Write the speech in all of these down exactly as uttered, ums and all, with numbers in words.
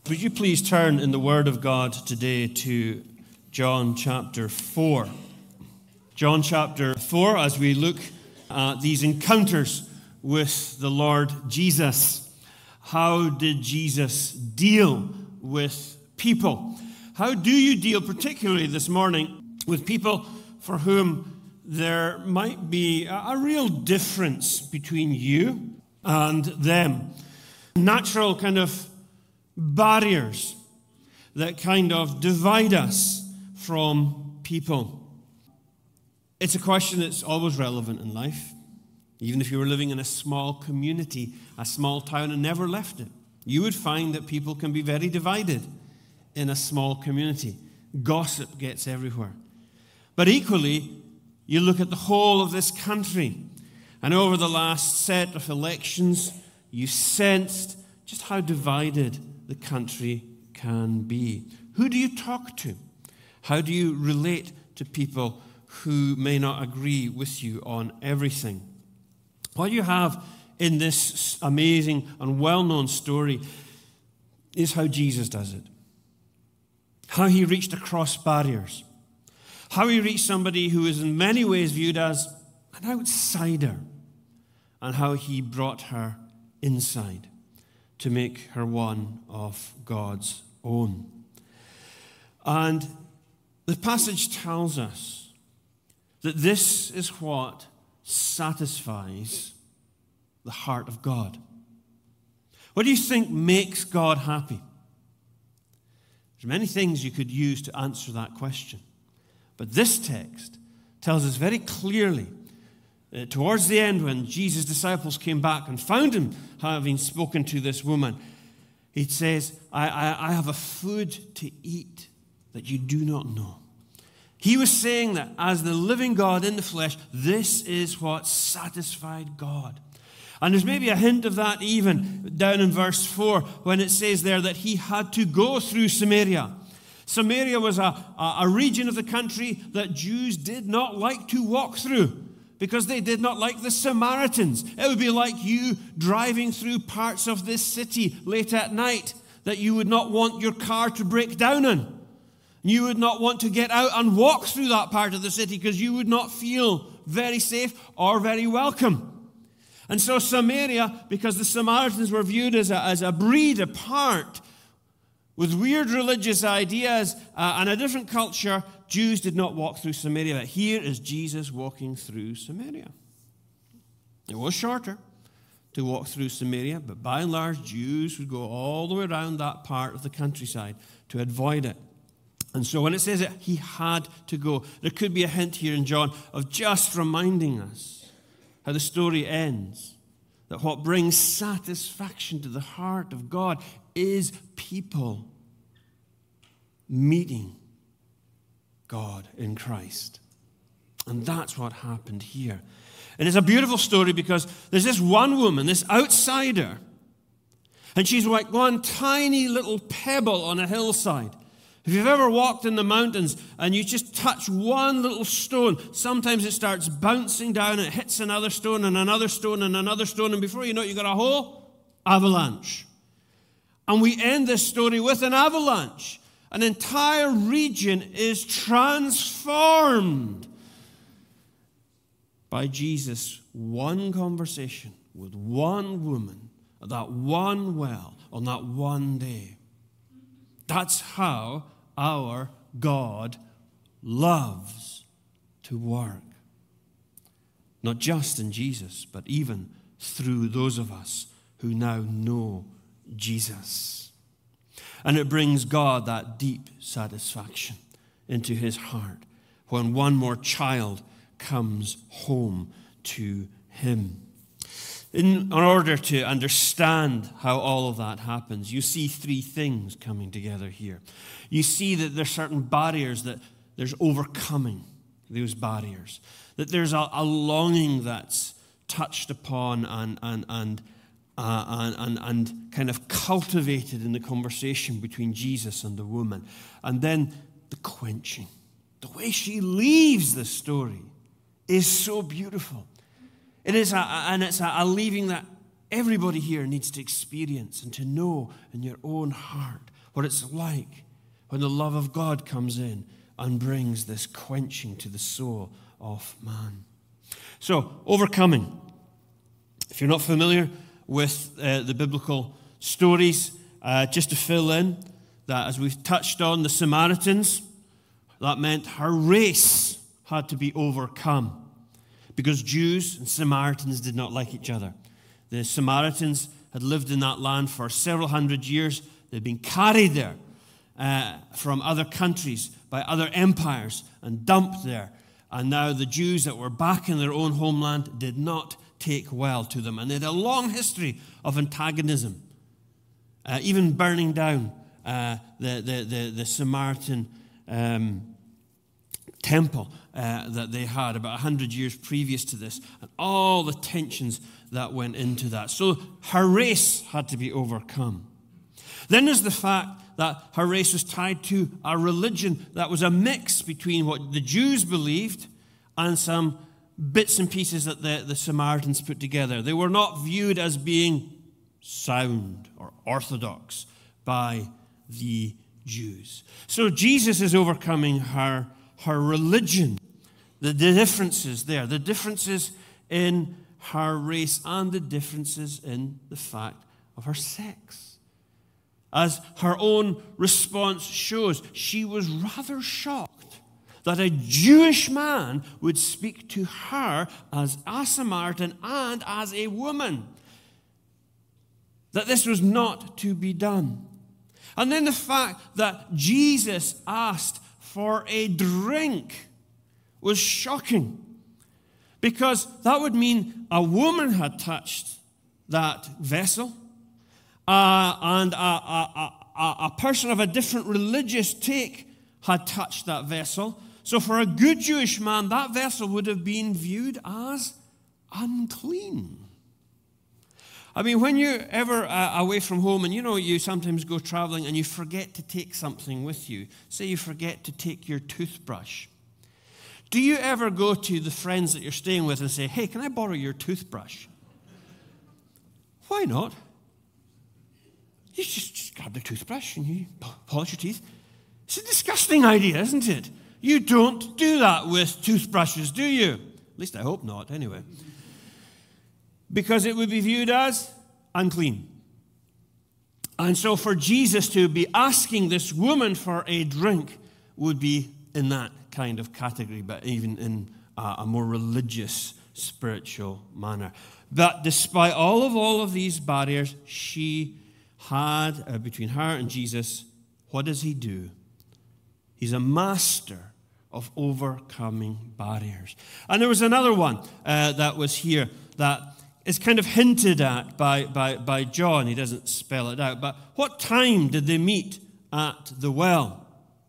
Would you please turn in the Word of God today to John chapter four. John chapter four, as we look at these encounters with the Lord Jesus. How did Jesus deal with people? How do you deal, particularly this morning, with people for whom there might be a real difference between you and them? Natural kind of barriers that kind of divide us from people. It's a question that's always relevant in life. Even if you were living in a small community, a small town, and never left it, you would find that people can be very divided in a small community. Gossip gets everywhere. But equally, you look at the whole of this country, and over the last set of elections, you sensed just how divided the country can be. Who do you talk to? How do you relate to people who may not agree with you on everything? What you have in this amazing and well-known story is how Jesus does it. How he reached across barriers. How he reached somebody who is in many ways viewed as an outsider. And how he brought her inside to make her one of God's own. And the passage tells us that this is what satisfies the heart of God. What do you think makes God happy? There's many things you could use to answer that question. But this text tells us very clearly, uh, towards the end when Jesus' disciples came back and found him having spoken to this woman, he says, I, I, I have a food to eat that you do not know. He was saying that as the living God in the flesh, this is what satisfied God. And there's maybe a hint of that even down in verse four when it says there that he had to go through Samaria. Samaria was a, a, a region of the country that Jews did not like to walk through because they did not like the Samaritans. It would be like you driving through parts of this city late at night that you would not want your car to break down in. You would not want to get out and walk through that part of the city because you would not feel very safe or very welcome. And so Samaria, because the Samaritans were viewed as a, as a breed apart, with weird religious ideas uh, and a different culture, Jews did not walk through Samaria. But here is Jesus walking through Samaria. It was shorter to walk through Samaria, but by and large, Jews would go all the way around that part of the countryside to avoid it. And so when it says that he had to go, there could be a hint here in John of just reminding us how the story ends. That what brings satisfaction to the heart of God is people meeting God in Christ. And that's what happened here. And it's a beautiful story because there's this one woman, this outsider, and she's like one tiny little pebble on a hillside. If you've ever walked in the mountains and you just touch one little stone, sometimes it starts bouncing down, it hits another stone and another stone and another stone, and before you know it, you've got a whole avalanche. And we end this story with an avalanche. An entire region is transformed by Jesus' one conversation with one woman at that one well on that one day. That's how our God loves to work. Not just in Jesus, but even through those of us who now know Jesus. And it brings God that deep satisfaction into his heart when one more child comes home to him. In order to understand how all of that happens, you see three things coming together here. You see that there's certain barriers that there's overcoming those barriers. That there's a, a longing that's touched upon and and and, uh, and and and kind of cultivated in the conversation between Jesus and the woman. And then the quenching. The way she leaves the story is so beautiful. It is, a, and it's a, a leaving that everybody here needs to experience and to know in your own heart what it's like when the love of God comes in and brings this quenching to the soul of man. So, overcoming. If you're not familiar with uh, the biblical stories, uh, just to fill in, that as we've touched on the Samaritans, that meant her race had to be overcome because Jews and Samaritans did not like each other. The Samaritans had lived in that land for several hundred years. They'd been carried there uh, from other countries by other empires and dumped there. And now the Jews that were back in their own homeland did not take well to them. And they had a long history of antagonism, uh, even burning down uh, the, the, the, the Samaritan um, temple uh, that they had about one hundred years previous to this, and all the tensions that went into that. So her race had to be overcome. Then there's the fact that her race was tied to a religion that was a mix between what the Jews believed and some bits and pieces that the, the Samaritans put together. They were not viewed as being sound or orthodox by the Jews. So Jesus is overcoming her, her religion, the, the differences there, the differences in her race and the differences in the fact of her sex. As her own response shows, she was rather shocked that a Jewish man would speak to her as a Samaritan and as a woman. That this was not to be done. And then the fact that Jesus asked for a drink was shocking, because that would mean a woman had touched that vessel, uh, and a, a, a, a person of a different religious take had touched that vessel. So for a good Jewish man, that vessel would have been viewed as unclean. I mean, when you're ever uh, away from home and, you know, you sometimes go traveling and you forget to take something with you. Say you forget to take your toothbrush. Do you ever go to the friends that you're staying with and say, hey, can I borrow your toothbrush? Why not? You just, just grab the toothbrush and you polish your teeth. It's a disgusting idea, isn't it? You don't do that with toothbrushes, do you? At least I hope not, anyway. Because it would be viewed as unclean. And so for Jesus to be asking this woman for a drink would be in that kind of category, but even in a, a more religious, spiritual manner. But despite all of all of these barriers, she had, uh, between her and Jesus, what does he do? He's a master of overcoming barriers. And there was another one uh, that was here that is kind of hinted at by, by, by John. He doesn't spell it out. But what time did they meet at the well?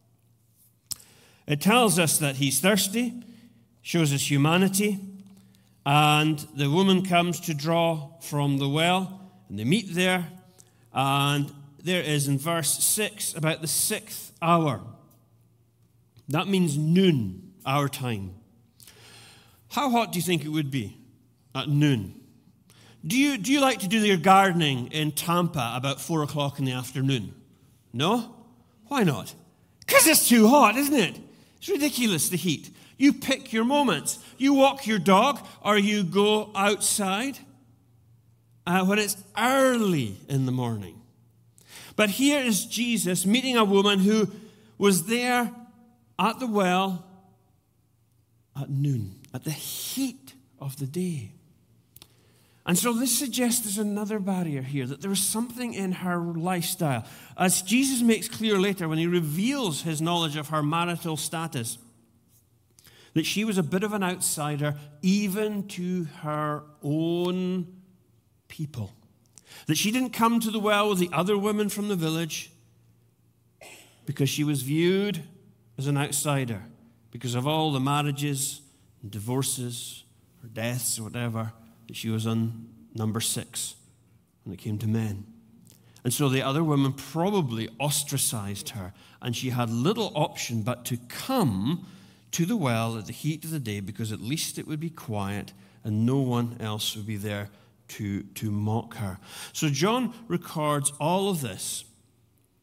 It tells us that he's thirsty, shows us humanity, and the woman comes to draw from the well, and they meet there, and there is in verse six, about the sixth hour. That means noon, our time. How hot do you think it would be at noon? Do you, do you like to do your gardening in Tampa about four o'clock in the afternoon? No? Why not? Because it's too hot, isn't it? It's ridiculous, the heat. You pick your moments. You walk your dog or you go outside uh, when it's early in the morning. But here is Jesus meeting a woman who was there at the well at noon, at the heat of the day. And so this suggests there's another barrier here, that there is something in her lifestyle. As Jesus makes clear later when he reveals his knowledge of her marital status, that she was a bit of an outsider even to her own people. That she didn't come to the well with the other women from the village because she was viewed as an outsider because of all the marriages and divorces or deaths or whatever. She was on number six when it came to men. And so the other women probably ostracized her, and she had little option but to come to the well at the heat of the day because at least it would be quiet and no one else would be there to, to mock her. So John records all of this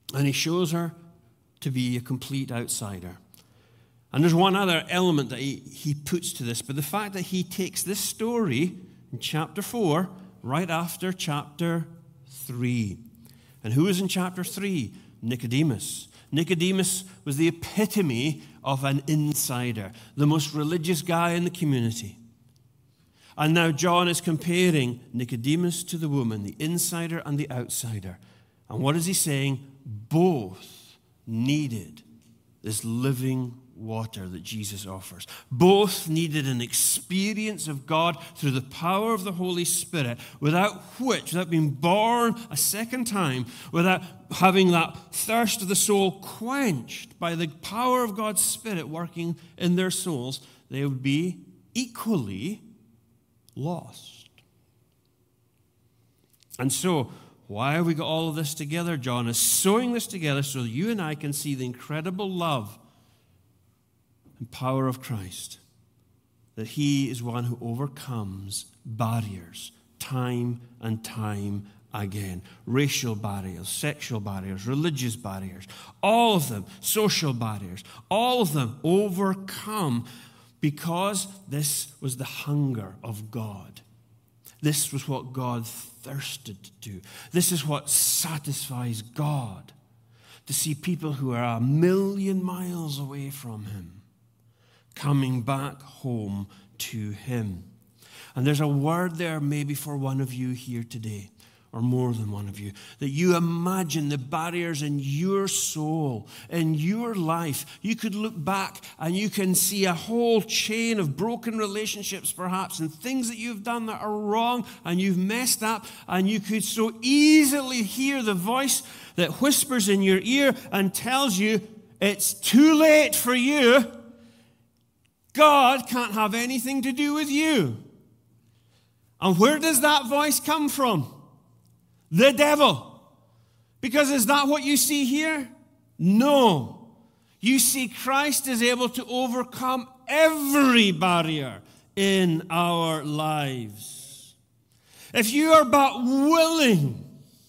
And he shows her to be a complete outsider. And there's one other element that he, he puts to this, but the fact that he takes this story in chapter four right after chapter three. And who is in chapter three? Nicodemus. Nicodemus was the epitome of an insider, the most religious guy in the community. And now John is comparing Nicodemus to the woman, the insider and the outsider. And what is he saying? Both needed this living water that Jesus offers. Both needed an experience of God through the power of the Holy Spirit, without which, without being born a second time, without having that thirst of the soul quenched by the power of God's Spirit working in their souls, they would be equally lost. And so, why have we got all of this together? John is sewing this together so that you and I can see the incredible love and power of Christ, that he is one who overcomes barriers time and time again. Racial barriers, sexual barriers, religious barriers, all of them, social barriers, all of them overcome because this was the hunger of God. This was what God thirsted to do. This is what satisfies God, to see people who are a million miles away from him coming back home to him. And there's a word there maybe for one of you here today, or more than one of you, that you imagine the barriers in your soul, in your life. You could look back and you can see a whole chain of broken relationships perhaps, and things that you've done that are wrong and you've messed up, and you could so easily hear the voice that whispers in your ear and tells you it's too late for you. God can't have anything to do with you. And where does that voice come from? The devil. Because is that what you see here? No. You see Christ is able to overcome every barrier in our lives. If you are but willing,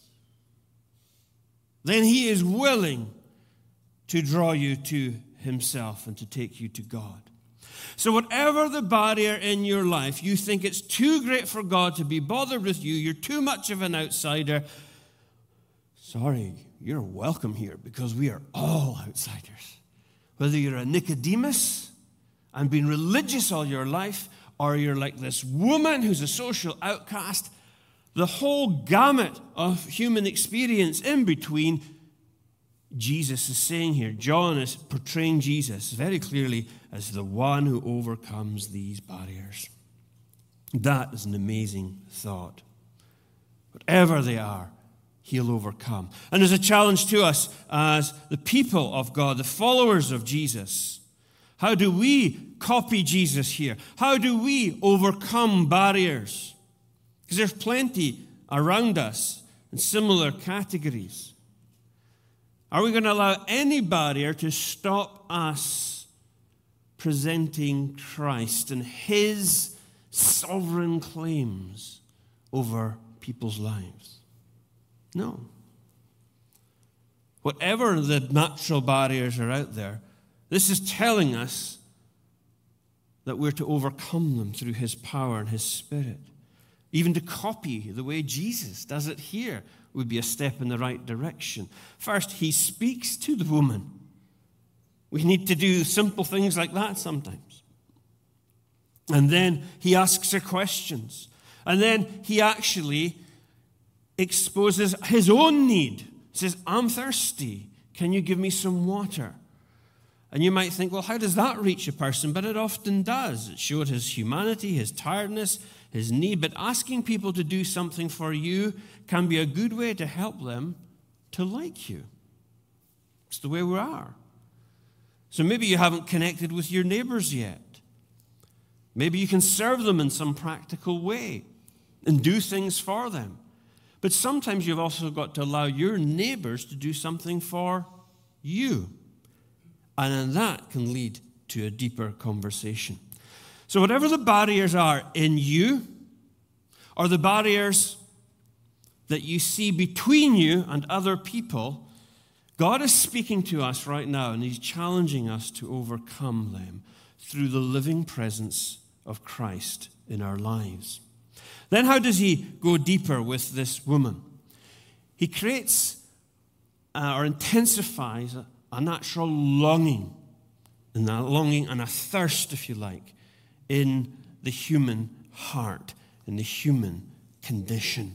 then he is willing to draw you to himself and to take you to God. So whatever the barrier in your life, you think it's too great for God to be bothered with you, you're too much of an outsider, sorry, you're welcome here because we are all outsiders. Whether you're a Nicodemus and been religious all your life, or you're like this woman who's a social outcast, the whole gamut of human experience in between, Jesus is saying here, John is portraying Jesus very clearly as the one who overcomes these barriers. That is an amazing thought. Whatever they are, he'll overcome. And there's a challenge to us as the people of God, the followers of Jesus. How do we copy Jesus here? How do we overcome barriers? Because there's plenty around us in similar categories. Are we going to allow any barrier to stop us presenting Christ and his sovereign claims over people's lives? No. Whatever the natural barriers are out there, this is telling us that we're to overcome them through his power and his Spirit. Even to copy the way Jesus does it here would be a step in the right direction. First, he speaks to the woman. We need to do simple things like that sometimes. And then he asks her questions. And then he actually exposes his own need. He says, I'm thirsty. Can you give me some water? And you might think, well, how does that reach a person? But it often does. It showed his humanity, his tiredness, his need. But asking people to do something for you can be a good way to help them to like you. It's the way we are. So maybe you haven't connected with your neighbors yet. Maybe you can serve them in some practical way and do things for them. But sometimes you've also got to allow your neighbors to do something for you. And then that can lead to a deeper conversation. So whatever the barriers are in you, or the barriers that you see between you and other people, God is speaking to us right now, and he's challenging us to overcome them through the living presence of Christ in our lives. Then how does he go deeper with this woman? He creates uh, or intensifies a, a natural longing, and a longing and a thirst, if you like, in the human heart, in the human condition.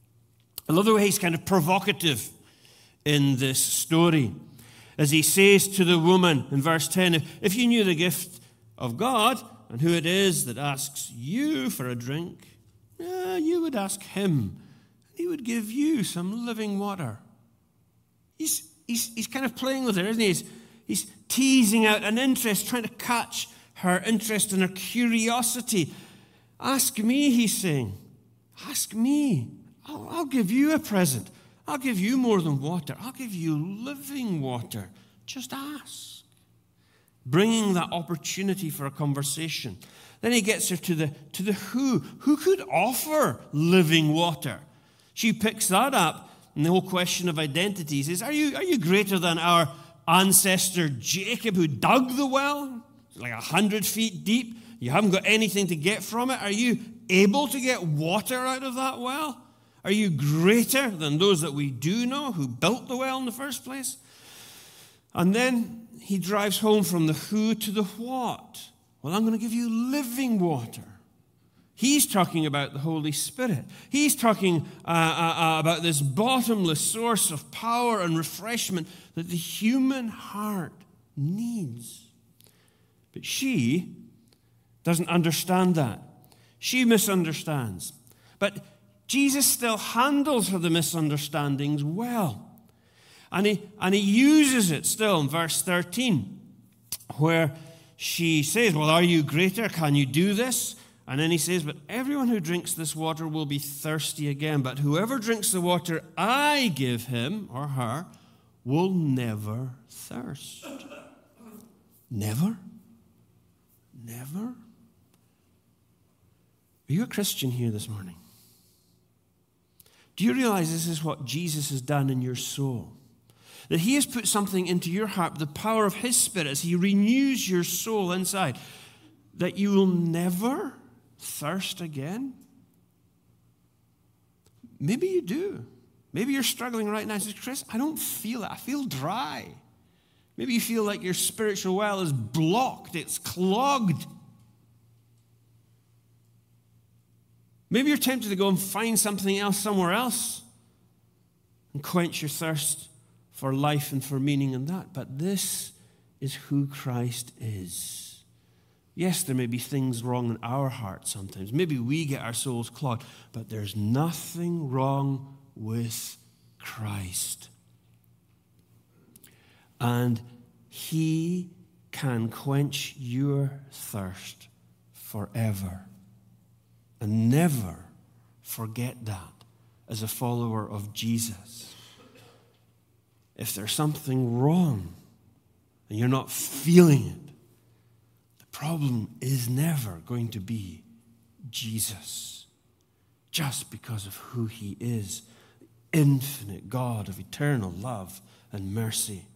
I love the way he's kind of provocative in this story, as he says to the woman in verse ten, if, if you knew the gift of God and who it is that asks you for a drink, uh, you would ask him, and he would give you some living water. He's, he's, he's kind of playing with her, isn't he? He's, he's teasing out an interest, trying to catch her interest and her curiosity. Ask me, he's saying. Ask me. I'll, I'll give you a present. I'll give you more than water. I'll give you living water. Just ask. Bringing that opportunity for a conversation. Then he gets her to the, to the who. Who could offer living water? She picks that up, and the whole question of identities is, are you, are you greater than our ancestor Jacob who dug the well? It's like a hundred feet deep. You haven't got anything to get from it. Are you able to get water out of that well? Are you greater than those that we do know who built the well in the first place? And then he drives home from the who to the what. Well, I'm going to give you living water. He's talking about the Holy Spirit. He's talking uh, uh, about this bottomless source of power and refreshment that the human heart needs. But she doesn't understand that. She misunderstands. But Jesus still handles the misunderstandings well. And he, and he uses it still in verse thirteen, where she says, well, are you greater? Can you do this? And then he says, but everyone who drinks this water will be thirsty again. But whoever drinks the water I give him or her will never thirst. Never? Never? Are you a Christian here this morning? Do you realize this is what Jesus has done in your soul? That he has put something into your heart, the power of his Spirit, as he renews your soul inside, that you will never thirst again? Maybe you do. Maybe you're struggling right now and say, Chris, I don't feel it. I feel dry. Maybe you feel like your spiritual well is blocked. It's clogged. Maybe you're tempted to go and find something else somewhere else and quench your thirst for life and for meaning in that. But this is who Christ is. Yes, there may be things wrong in our hearts sometimes. Maybe we get our souls clogged. But there's nothing wrong with Christ. And he can quench your thirst forever. And never forget that as a follower of Jesus. If there's something wrong and you're not feeling it, the problem is never going to be Jesus. Just because of who he is, the infinite God of eternal love and mercy.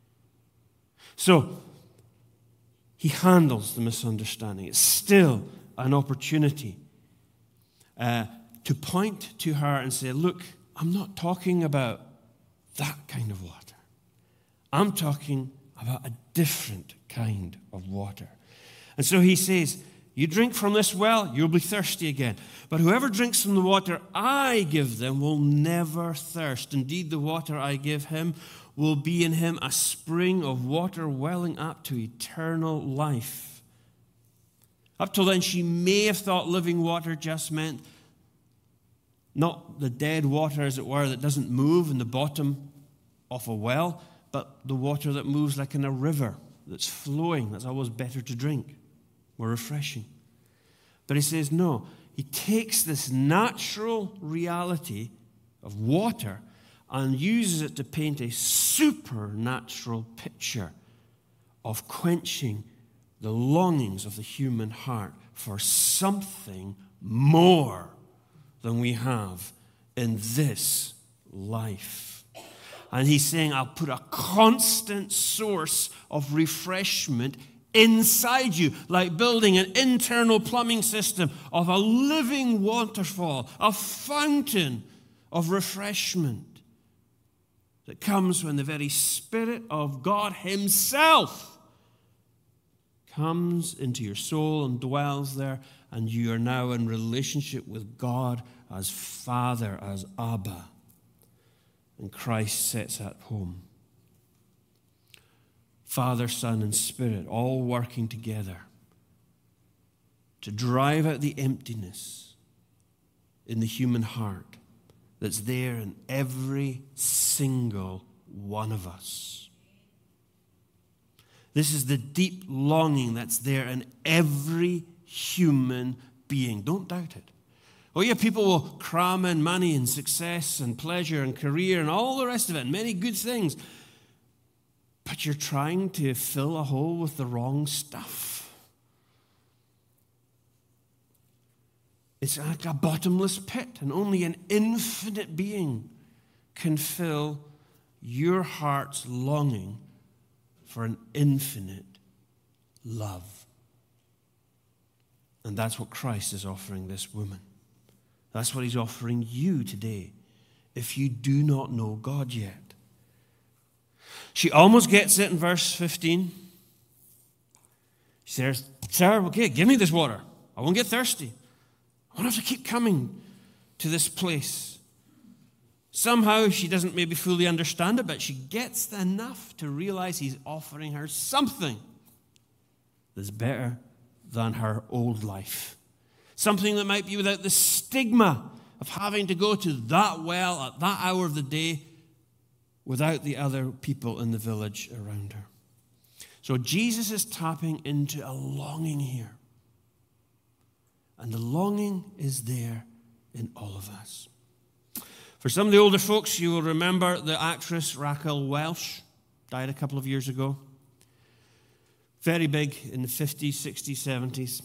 So, he handles the misunderstanding. It's still an opportunity Uh, to point to her and say, look, I'm not talking about that kind of water. I'm talking about a different kind of water. And so he says, you drink from this well, you'll be thirsty again. But whoever drinks from the water I give them will never thirst. Indeed, the water I give him will be in him a spring of water welling up to eternal life. Up till then, she may have thought living water just meant not the dead water, as it were, that doesn't move in the bottom of a well, but the water that moves like in a river that's flowing. That's always better to drink, more refreshing. But he says, no, he takes this natural reality of water and uses it to paint a supernatural picture of quenching the longings of the human heart for something more than we have in this life. And he's saying, I'll put a constant source of refreshment inside you, like building an internal plumbing system of a living waterfall, a fountain of refreshment that comes when the very Spirit of God himself comes into your soul and dwells there, and you are now in relationship with God as Father, as Abba. And Christ sets at home. Father, Son, and Spirit all working together to drive out the emptiness in the human heart that's there in every single one of us. This is the deep longing that's there in every human being. Don't doubt it. Oh yeah, people will cram in money and success and pleasure and career and all the rest of it, and many good things. But you're trying to fill a hole with the wrong stuff. It's like a bottomless pit, and only an infinite being can fill your heart's longing for an infinite love. And that's what Christ is offering this woman. That's what he's offering you today, if you do not know God yet. She almost gets it in verse fifteen. She says, Sir, okay, give me this water. I won't get thirsty. I won't have to keep coming to this place. Somehow she doesn't maybe fully understand it, but she gets enough to realize he's offering her something that's better than her old life. Something that might be without the stigma of having to go to that well at that hour of the day without the other people in the village around her. So Jesus is tapping into a longing here. And the longing is there in all of us. For some of the older folks, you will remember the actress Raquel Welch, died a couple of years ago. Very big in the fifties, sixties, seventies.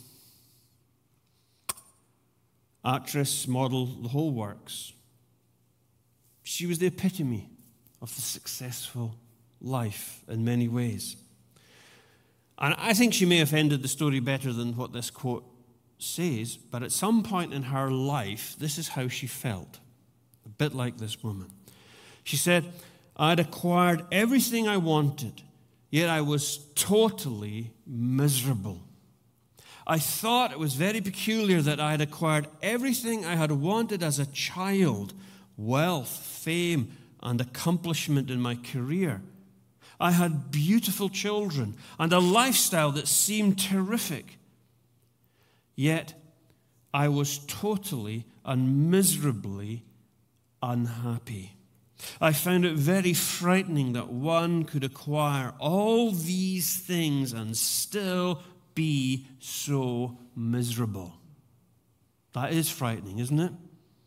Actress, model, the whole works. She was the epitome of the successful life in many ways. And I think she may have ended the story better than what this quote says, but at some point in her life, this is how she felt. A bit like this woman. She said, I'd acquired everything I wanted, yet I was totally miserable. I thought it was very peculiar that I had acquired everything I had wanted as a child, wealth, fame, and accomplishment in my career. I had beautiful children and a lifestyle that seemed terrific. Yet I was totally and miserably unhappy. I found it very frightening that one could acquire all these things and still be so miserable. That is frightening, isn't it?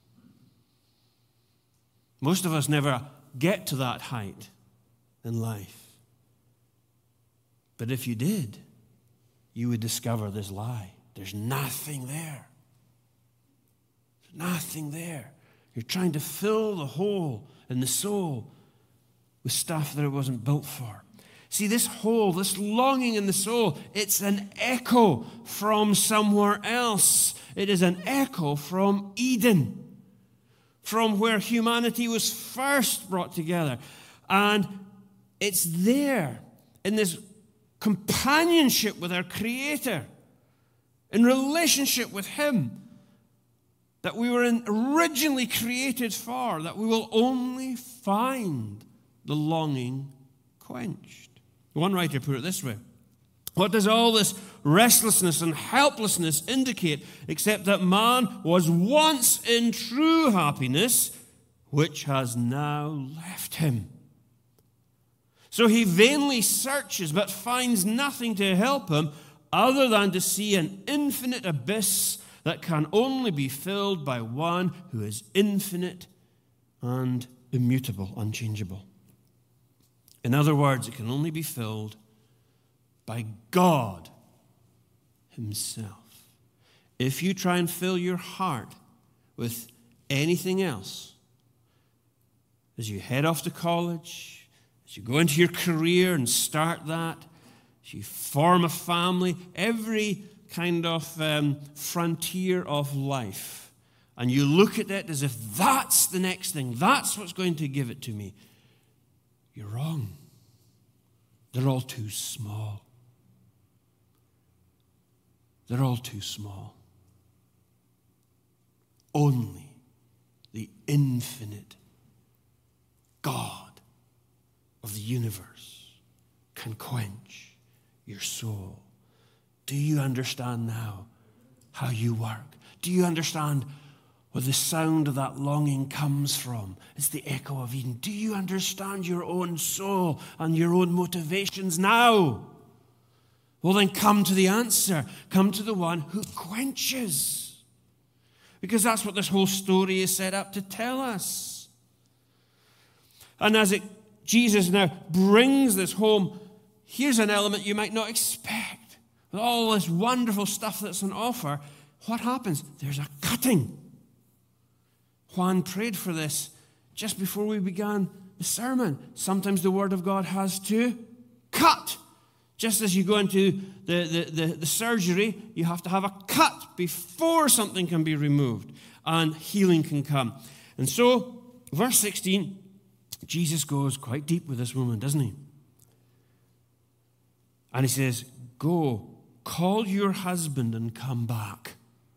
Most of us never get to that height in life. But if you did, you would discover this lie. There's nothing there. There's nothing there. You're trying to fill the hole in the soul with stuff that it wasn't built for. See, this hole, this longing in the soul, it's an echo from somewhere else. It is an echo from Eden, from where humanity was first brought together. And it's there in this companionship with our Creator, in relationship with Him, that we were in, originally created for, that we will only find the longing quenched. One writer put it this way: what does all this restlessness and helplessness indicate except that man was once in true happiness, which has now left him? So he vainly searches but finds nothing to help him other than to see an infinite abyss that can only be filled by one who is infinite and immutable, unchangeable. In other words, it can only be filled by God Himself. If you try and fill your heart with anything else, as you head off to college, as you go into your career and start that, as you form a family, every kind of um, frontier of life, and you look at it as if that's the next thing, that's what's going to give it to me, you're wrong. They're all too small. They're all too small. Only the infinite God of the universe can quench your soul. Do you understand now how you work? Do you understand where the sound of that longing comes from? It's the echo of Eden. Do you understand your own soul and your own motivations now? Well, then come to the answer. Come to the one who quenches. Because that's what this whole story is set up to tell us. And as it, Jesus now brings this home, here's an element you might not expect. With all this wonderful stuff that's on offer, what happens? There's a cutting. Juan prayed for this just before we began the sermon. Sometimes the Word of God has to cut. Just as you go into the, the, the, the surgery, you have to have a cut before something can be removed and healing can come. And so, verse sixteen, Jesus goes quite deep with this woman, doesn't he? And he says, go, call your husband and come back.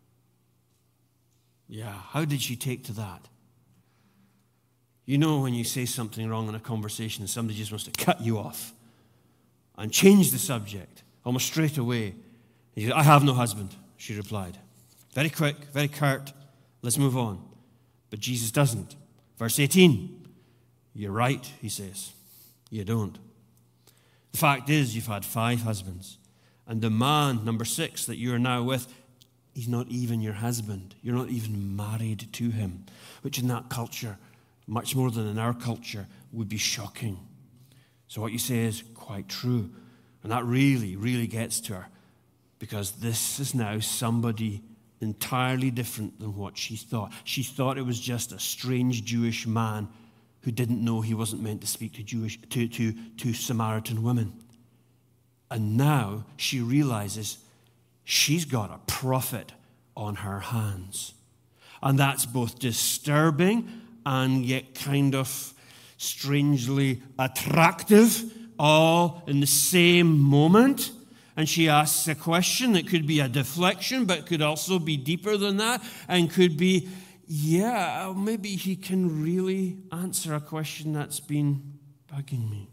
Yeah, how did she take to that? You know when you say something wrong in a conversation and somebody just wants to cut you off and change the subject almost straight away. He said, I have no husband, she replied. Very quick, very curt. Let's move on. But Jesus doesn't. Verse eighteen, you're right, he says. You don't. The fact is, you've had five husbands. And the man, number six, that you are now with, he's not even your husband. You're not even married to him, which in that culture, much more than in our culture, would be shocking. So what you say is quite true. And that really, really gets to her, because this is now somebody entirely different than what she thought. She thought it was just a strange Jewish man who didn't know he wasn't meant to speak to Jewish to, to, to Samaritan women. And now she realizes she's got a prophet on her hands. And that's both disturbing and yet kind of strangely attractive, all in the same moment. And she asks a question that could be a deflection, but could also be deeper than that, and could be, yeah, maybe he can really answer a question that's been bugging me.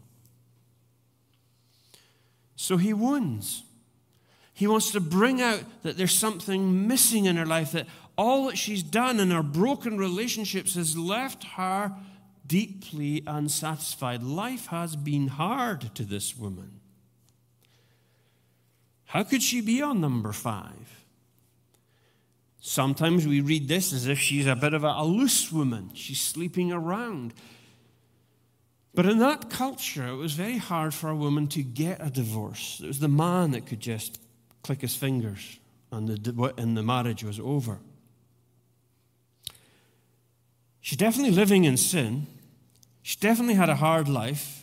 So he wounds. He wants to bring out that there's something missing in her life, that all that she's done in her broken relationships has left her deeply unsatisfied. Life has been hard to this woman. How could she be on number five? Sometimes we read this as if she's a bit of a, a loose woman. She's sleeping around. But in that culture, it was very hard for a woman to get a divorce. It was the man that could just click his fingers and the, and the marriage was over. She's definitely living in sin. She's definitely had a hard life.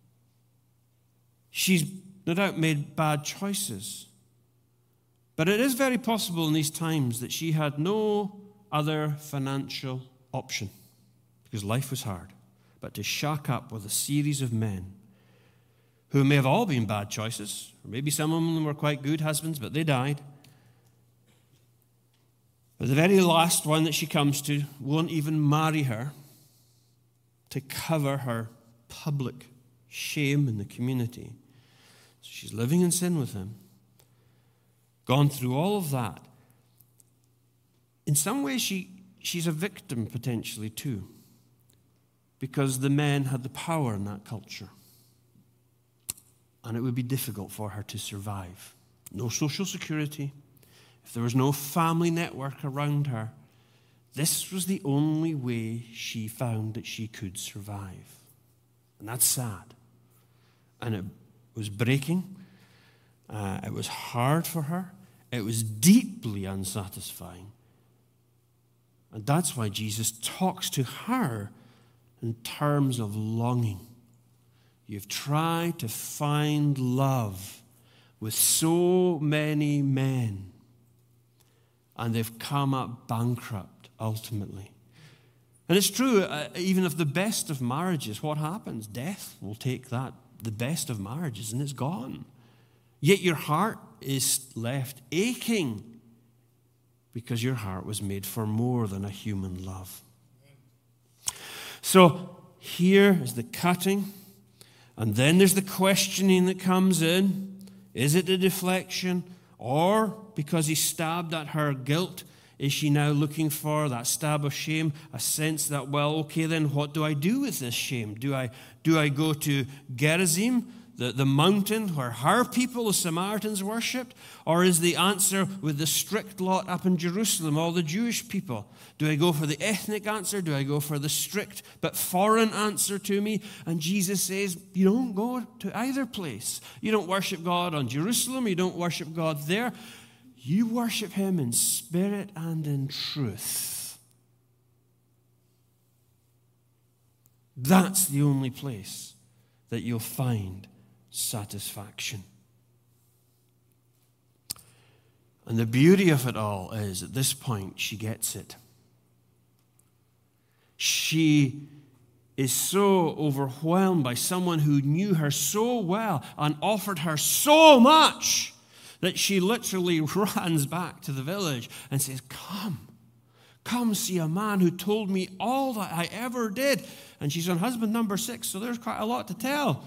She's no doubt made bad choices. But it is very possible in these times that she had no other financial option, because life was hard, but to shack up with a series of men who may have all been bad choices, or maybe some of them were quite good husbands, but they died. But the very last one that she comes to won't even marry her to cover her public shame in the community. So she's living in sin with him, gone through all of that. In some ways, she, she's a victim potentially too, because the men had the power in that culture. And it would be difficult for her to survive. No social security. If there was no family network around her, this was the only way she found that she could survive. And that's sad. And it was breaking. Uh, it was hard for her. It was deeply unsatisfying. And that's why Jesus talks to her in terms of longing. You've tried to find love with so many men, and they've come up bankrupt ultimately. And it's true, uh, even of the best of marriages, what happens? Death will take that, the best of marriages, and it's gone. Yet your heart is left aching because your heart was made for more than a human love. So here is the cutting, and then there's the questioning that comes in. Is it a deflection? Or because he stabbed at her guilt, is she now looking for that stab of shame, a sense that, well, okay, then what do I do with this shame? Do I do I go to Gerizim, the, the mountain where her people, the Samaritans, worshipped? Or is the answer with the strict lot up in Jerusalem, all the Jewish people? Do I go for the ethnic answer? Do I go for the strict but foreign answer to me? And Jesus says, you don't go to either place. You don't worship God on Jerusalem. You don't worship God there. You worship him in spirit and in truth. That's the only place that you'll find satisfaction. And the beauty of it all is, at this point, she gets it. She is so overwhelmed by someone who knew her so well and offered her so much that she literally runs back to the village and says, come, come see a man who told me all that I ever did. And she's on husband number six, so there's quite a lot to tell.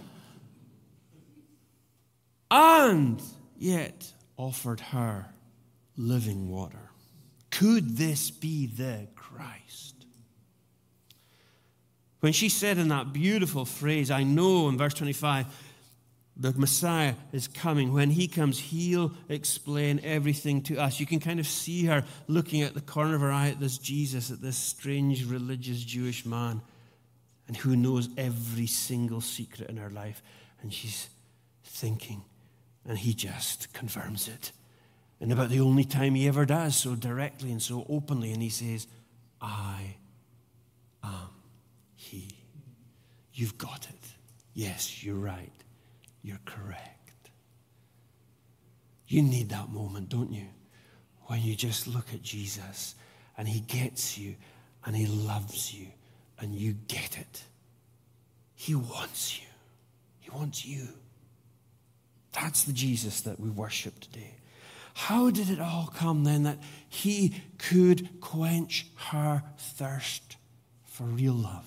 And yet offered her living water. Could this be the Christ? When she said in that beautiful phrase, I know in verse twenty-five, the Messiah is coming. When he comes, he'll explain everything to us. You can kind of see her looking at the corner of her eye at this Jesus, at this strange religious Jewish man, and who knows every single secret in her life. And she's thinking, and he just confirms it. And about the only time he ever does, so directly and so openly, and he says, I am he. You've got it. Yes, you're right. You're correct. You need that moment, don't you? When you just look at Jesus and he gets you and he loves you and you get it. He wants you. He wants you. That's the Jesus that we worship today. How did it all come then that he could quench her thirst for real love?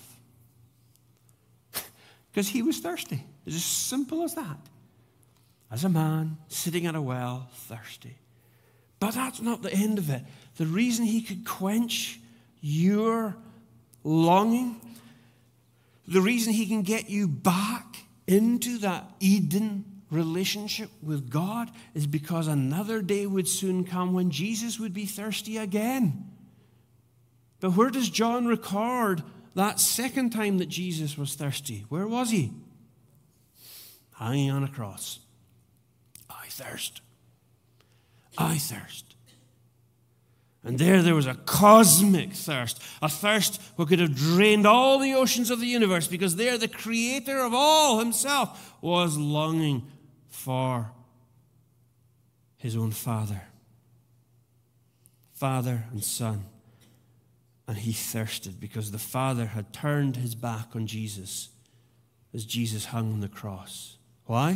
Because he was thirsty. It's as simple as that. As a man sitting at a well, thirsty. But that's not the end of it. The reason he could quench your longing, the reason he can get you back into that Eden relationship with God is because another day would soon come when Jesus would be thirsty again. But where does John record that second time that Jesus was thirsty? Where was he? Hanging on a cross. I thirst. I thirst. And there, there was a cosmic thirst, a thirst what could have drained all the oceans of the universe, because there the creator of all himself was longing for his own Father. Father and Son. And he thirsted because the Father had turned his back on Jesus as Jesus hung on the cross. Why?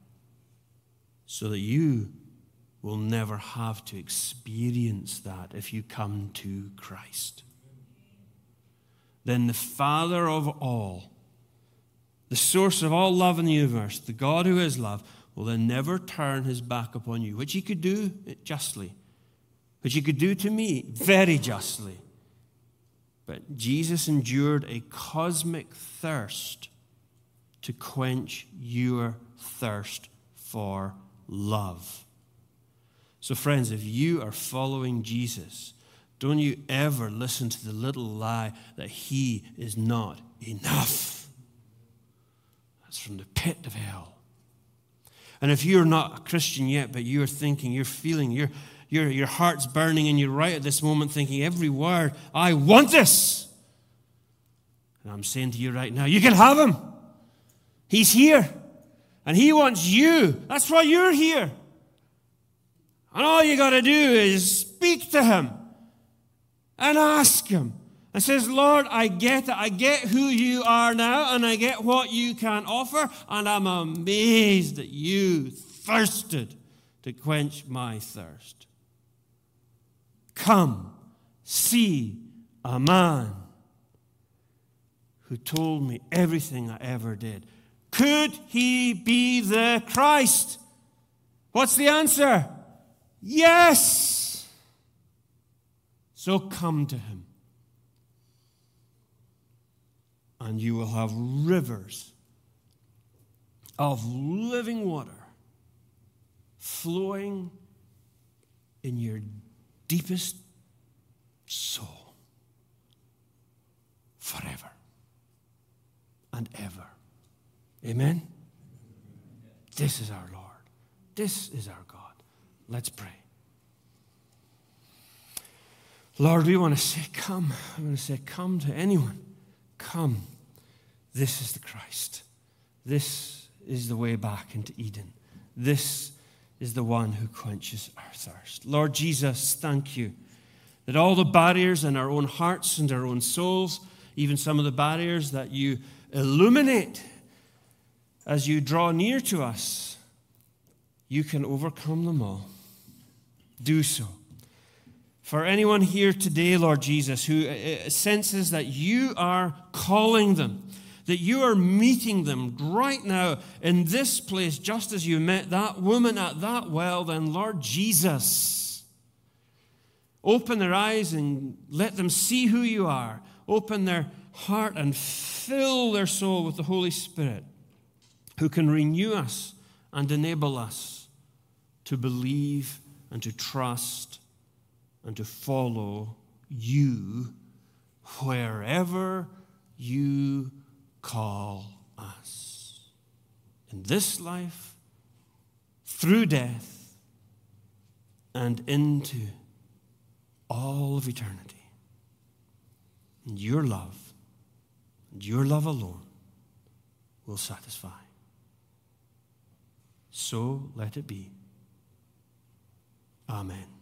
So that you will never have to experience that if you come to Christ. Then the Father of all, the source of all love in the universe, the God who is love, will then never turn his back upon you, which he could do justly, which he could do to me very justly. But Jesus endured a cosmic thirst to quench your thirst for love. So friends, if you are following Jesus, don't you ever listen to the little lie that he is not enough. That's from the pit of hell. And if you're not a Christian yet, but you're thinking, you're feeling, you're, you're, your heart's burning and you're right at this moment thinking every word, I want this. And I'm saying to you right now, you can have him. He's here. And he wants you. That's why you're here. And all you got to do is speak to him and ask him. And says, Lord, I get it. I get who you are now, and I get what you can offer. And I'm amazed that you thirsted to quench my thirst. Come, see a man who told me everything I ever did. Could he be the Christ? What's the answer? Yes. So come to him, and you will have rivers of living water flowing in your deepest soul forever and ever. Amen? This is our Lord. This is our God. Let's pray. Lord, we want to say, come. We want to say, come to anyone. Come. This is the Christ. This is the way back into Eden. This is the one who quenches our thirst. Lord Jesus, thank you that all the barriers in our own hearts and our own souls, even some of the barriers that you illuminate as you draw near to us, you can overcome them all. Do so. For anyone here today, Lord Jesus, who senses that you are calling them, that you are meeting them right now in this place, just as you met that woman at that well, then Lord Jesus, open their eyes and let them see who you are. Open their heart and fill their soul with the Holy Spirit, who can renew us and enable us to believe and to trust and to follow you wherever you call us. In this life, through death, and into all of eternity. And your love, and your love alone, will satisfy. So let it be. Amen.